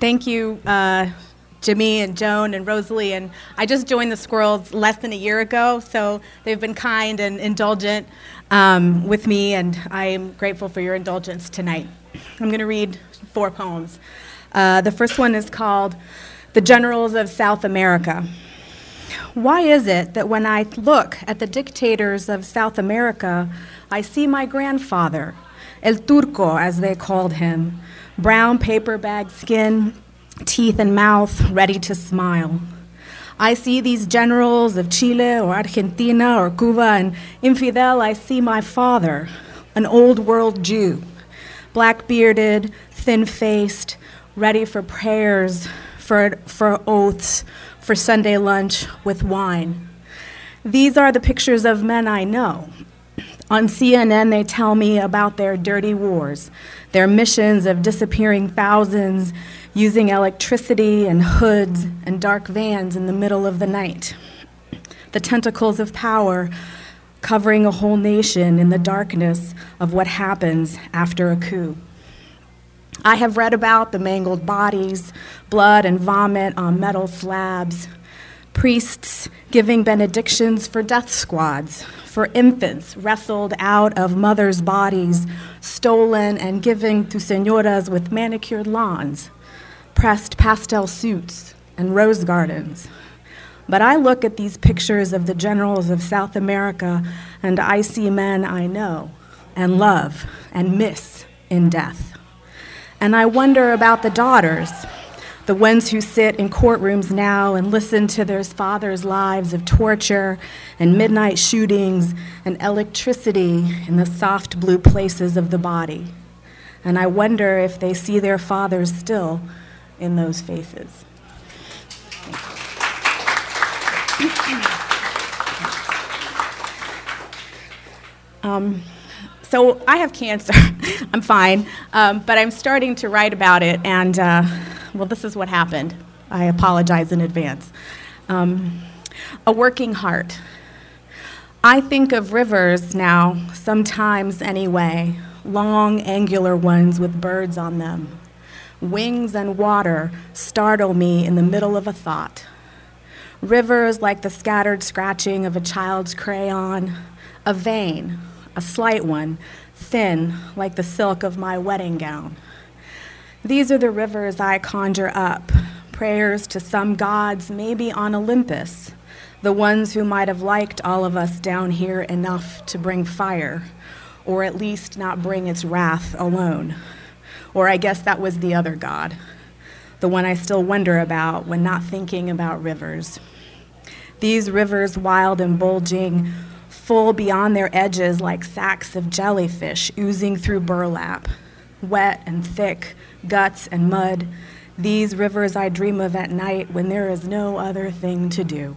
Thank you, Jimmy and Joan and Rosalie. And I just joined the Squirrels less than a year ago, so they've been kind and indulgent with me, and I am grateful for your indulgence tonight. I'm going to read 4 poems. The first one is called The Generals of South America. Why is it that when I look at the dictators of South America, I see my grandfather, El Turco, as they called him, brown paper bag skin, teeth and mouth, ready to smile. I see these generals of Chile or Argentina or Cuba, and infidel, I see my father, an old world Jew, black-bearded, thin-faced, ready for prayers, for oaths, for Sunday lunch with wine. These are the pictures of men I know. On CNN, they tell me about their dirty wars, their missions of disappearing thousands, using electricity and hoods and dark vans in the middle of the night. The tentacles of power covering a whole nation in the darkness of what happens after a coup. I have read about the mangled bodies, blood and vomit on metal slabs, priests giving benedictions for death squads, for infants wrestled out of mothers' bodies, stolen and given to señoras with manicured lawns, pressed pastel suits and rose gardens. But I look at these pictures of the generals of South America, and I see men I know and love and miss in death. And I wonder about the daughters, the ones who sit in courtrooms now and listen to their fathers' lives of torture and midnight shootings and electricity in the soft blue places of the body. And I wonder if they see their fathers still in those faces. So I have cancer. I'm fine, but I'm starting to write about it, and well, this is what happened. I apologize in advance. A working heart. I think of rivers now, sometimes anyway, long, angular ones with birds on them. Wings and water startle me in the middle of a thought. Rivers like the scattered scratching of a child's crayon, a vein, a slight one, thin like the silk of my wedding gown. These are the rivers I conjure up, prayers to some gods maybe on Olympus, the ones who might have liked all of us down here enough to bring fire, or at least not bring its wrath alone. Or I guess that was the other god, the one I still wonder about when not thinking about rivers. These rivers, wild and bulging, full beyond their edges like sacks of jellyfish oozing through burlap, wet and thick, guts and mud. These rivers I dream of at night when there is no other thing to do.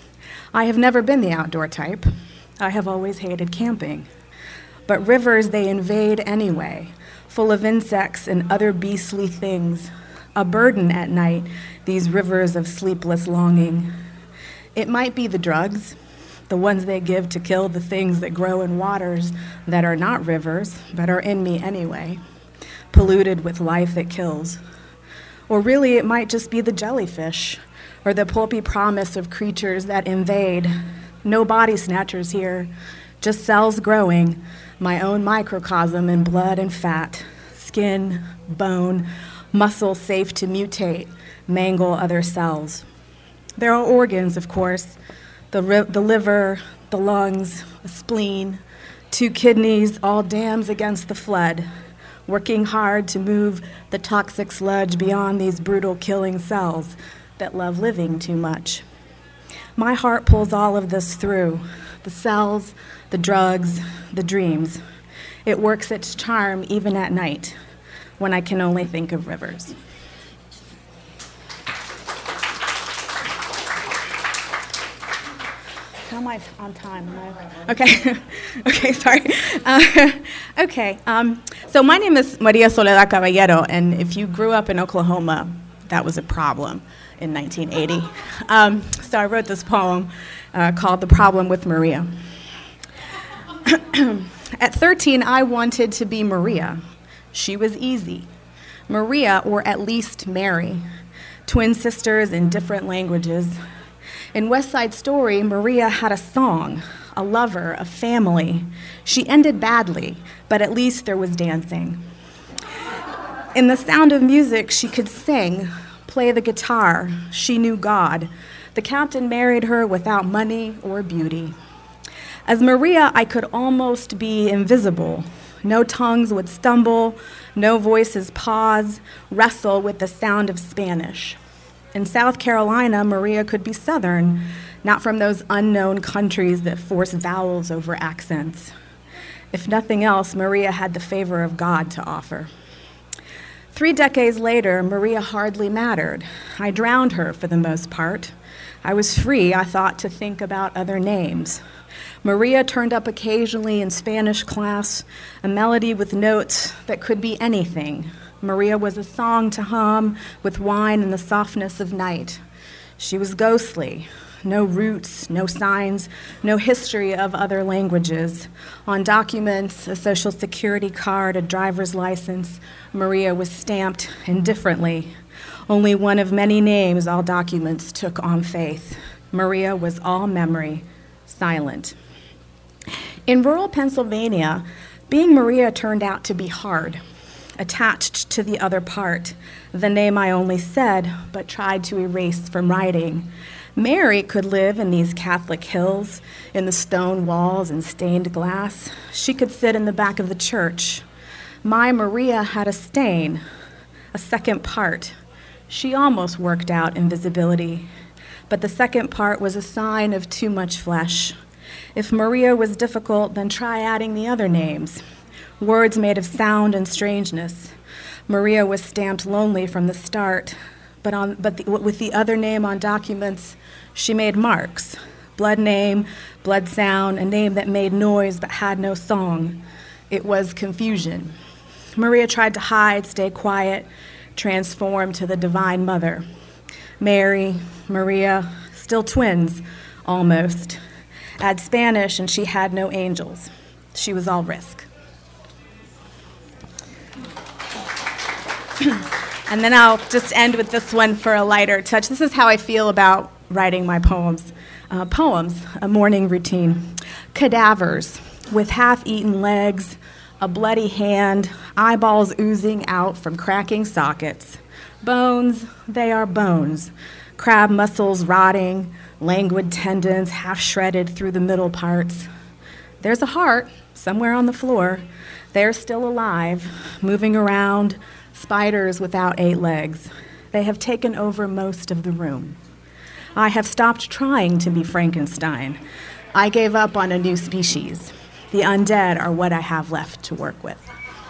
I have never been the outdoor type. I have always hated camping. But rivers they invade anyway, full of insects and other beastly things. A burden at night, these rivers of sleepless longing. It might be the drugs, the ones they give to kill the things that grow in waters that are not rivers, but are in me anyway, polluted with life that kills. Or really, it might just be the jellyfish, or the pulpy promise of creatures that invade. No body snatchers here, just cells growing, my own microcosm in blood and fat, skin, bone, muscle safe to mutate, mangle other cells. There are organs, of course, the liver, the lungs, the spleen, 2 kidneys, all dams against the flood, working hard to move the toxic sludge beyond these brutal killing cells that love living too much. My heart pulls all of this through, the cells, the drugs, the dreams. It works its charm even at night, when I can only think of rivers. How am I on time? Okay, okay, sorry. Okay, so my name is Maria Soledad Caballero, and if you grew up in Oklahoma, that was a problem in 1980. So I wrote this poem called The Problem with Maria. At 13, I wanted to be Maria. She was easy. Maria, or at least Mary, twin sisters in different languages. In West Side Story, Maria had a song, a lover, a family. She ended badly, but at least there was dancing. In The Sound of Music, she could sing, play the guitar. She knew God. The captain married her without money or beauty. As Maria, I could almost be invisible. No tongues would stumble, no voices pause, wrestle with the sound of Spanish. In South Carolina, Maria could be Southern, not from those unknown countries that force vowels over accents. If nothing else, Maria had the favor of God to offer. 3 decades later, Maria hardly mattered. I drowned her for the most part. I was free, I thought, to think about other names. Maria turned up occasionally in Spanish class, a melody with notes that could be anything. Maria was a song to hum with wine and the softness of night. She was ghostly. No roots, no signs, no history of other languages. On documents, a social security card, a driver's license, Maria was stamped indifferently. Only one of many names all documents took on faith. Maria was all memory, silent. In rural Pennsylvania, being Maria turned out to be hard, attached to the other part, the name I only said but tried to erase from writing. Mary could live in these Catholic hills, in the stone walls and stained glass. She could sit in the back of the church. My Maria had a stain, a second part. She almost worked out invisibility, but the second part was a sign of too much flesh. If Maria was difficult, then try adding the other names, words made of sound and strangeness. Maria was stamped lonely from the start, with the other name on documents, she made marks. Blood name, blood sound, a name that made noise but had no song. It was confusion. Maria tried to hide, stay quiet, transform to the Divine Mother. Mary, Maria, still twins, almost. Add Spanish and she had no angels. She was all risk. And then I'll just end with this one for a lighter touch. This is how I feel about writing my poems. Poems, a morning routine. Cadavers with half-eaten legs, a bloody hand, eyeballs oozing out from cracking sockets. Bones, they are bones. Crab muscles rotting, languid tendons half-shredded through the middle parts. There's a heart somewhere on the floor. They're still alive, moving around, spiders without 8 legs. They have taken over most of the room. I have stopped trying to be Frankenstein. I gave up on a new species. The undead are what I have left to work with.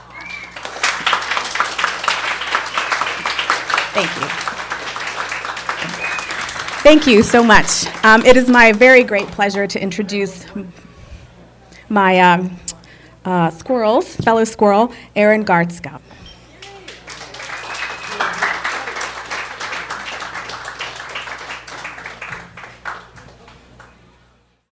Thank you. Thank you so much. It is my very great pleasure to introduce my fellow squirrel, Aaron Gartzka.